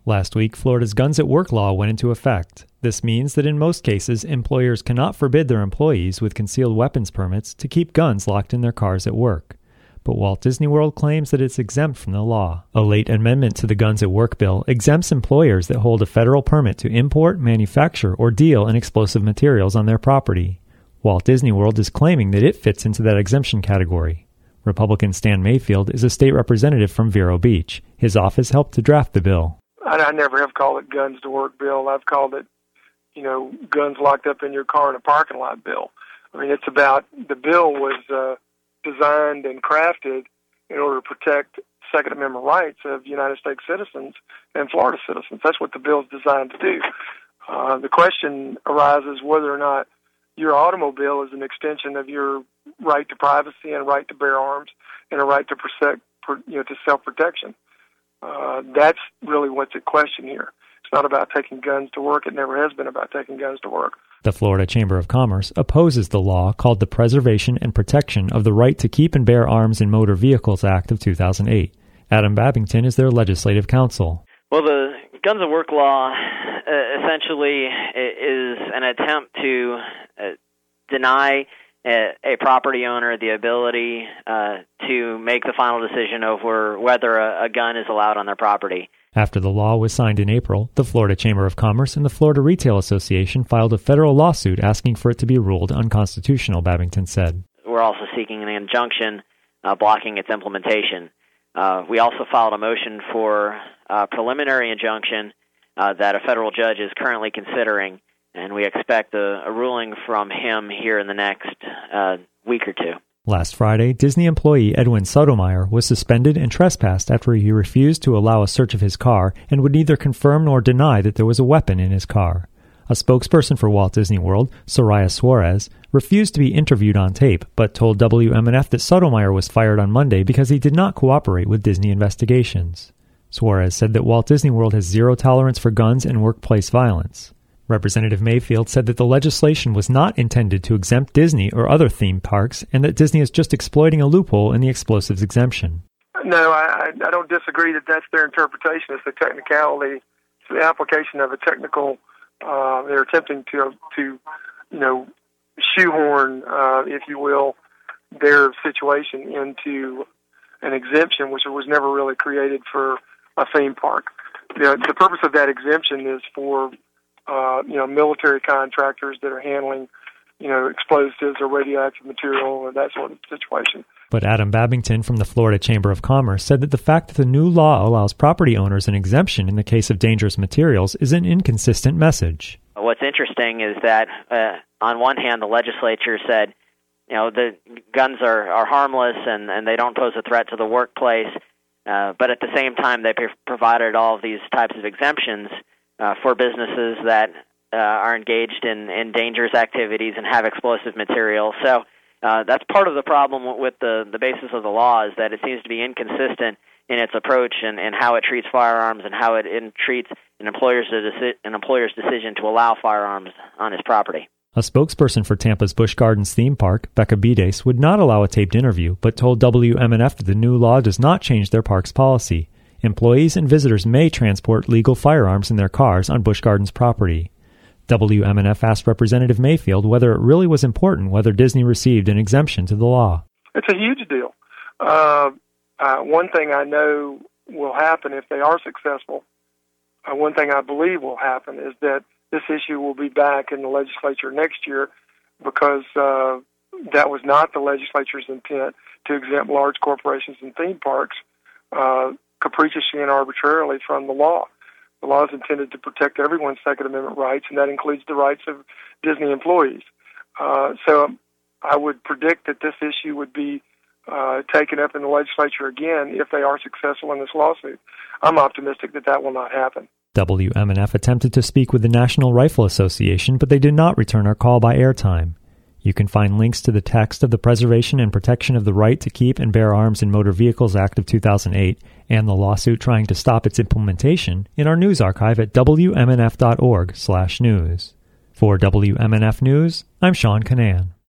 Last week, Florida's Guns at Work law went into effect. This means that in most cases, employers cannot forbid their employees with concealed weapons permits to keep guns locked in their cars at work. But Walt Disney World claims that it's exempt from the law. A late amendment to the Guns at Work bill exempts employers that hold a federal permit to import, manufacture, or deal in explosive materials on their property. Walt Disney World is claiming that it fits into that exemption category. Republican Stan Mayfield is a state representative from Vero Beach. His office helped to draft the bill. I never have called it Guns to Work bill. I've called it, guns locked up in your car in a parking lot bill. I mean, it's about, the bill was designed and crafted in order to protect Second Amendment rights of United States citizens and Florida citizens. That's what the bill is designed to do. The question arises whether or not your automobile is an extension of your right to privacy and right to bear arms and a right to to self-protection. That's really what's at question here. It's not about taking guns to work. It never has been about taking guns to work. The Florida Chamber of Commerce opposes the law called the Preservation and Protection of the Right to Keep and Bear Arms in Motor Vehicles Act of 2008. Adam Babington is their legislative counsel. Well, the Guns at Work law essentially is an attempt to deny a property owner the ability to make the final decision over whether a gun is allowed on their property. After the law was signed in April, the Florida Chamber of Commerce and the Florida Retail Association filed a federal lawsuit asking for it to be ruled unconstitutional, Babington said. We're also seeking an injunction blocking its implementation. We also filed a motion for a preliminary injunction that a federal judge is currently considering, and we expect a ruling from him here in the next week or two. Last Friday, Disney employee Edwin Sotomayor was suspended and trespassed after he refused to allow a search of his car and would neither confirm nor deny that there was a weapon in his car. A spokesperson for Walt Disney World, Soraya Suarez, refused to be interviewed on tape, but told WMNF that Sotomayor was fired on Monday because he did not cooperate with Disney investigations. Suarez said that Walt Disney World has zero tolerance for guns and workplace violence. Representative Mayfield said that the legislation was not intended to exempt Disney or other theme parks and that Disney is just exploiting a loophole in the explosives exemption. No, I don't disagree that that's their interpretation. It's the technicality, it's the application of a technical, they're attempting to shoehorn, if you will, their situation into an exemption which was never really created for a theme park. The purpose of that exemption is for military contractors that are handling, explosives or radioactive material or that sort of situation. But Adam Babington from the Florida Chamber of Commerce said that the fact that the new law allows property owners an exemption in the case of dangerous materials is an inconsistent message. What's interesting is that, on one hand, the legislature said, the guns are harmless and they don't pose a threat to the workplace, but at the same time, they provided all of these types of exemptions for businesses that are engaged in dangerous activities and have explosive material. So that's part of the problem with the basis of the law, is that it seems to be inconsistent in its approach and how it treats firearms and how it treats an employer's decision to allow firearms on his property. A spokesperson for Tampa's Busch Gardens theme park, Becca Bides, would not allow a taped interview, but told WMNF that the new law does not change their park's policy. Employees and visitors may transport legal firearms in their cars on Busch Gardens property. WMNF asked Representative Mayfield whether it really was important whether Disney received an exemption to the law. It's a huge deal. One thing I know will happen if they are successful, one thing I believe will happen is that this issue will be back in the legislature next year because that was not the legislature's intent to exempt large corporations and theme parks capriciously and arbitrarily from the law. The law is intended to protect everyone's Second Amendment rights, and that includes the rights of Disney employees. So I would predict that this issue would be taken up in the legislature again if they are successful in this lawsuit. I'm optimistic that that will not happen. WMNF attempted to speak with the National Rifle Association, but they did not return our call by airtime. You can find links to the text of the Preservation and Protection of the Right to Keep and Bear Arms in Motor Vehicles Act of 2008 and the lawsuit trying to stop its implementation in our news archive at WMNF.org/news. For WMNF News, I'm Sean Canan.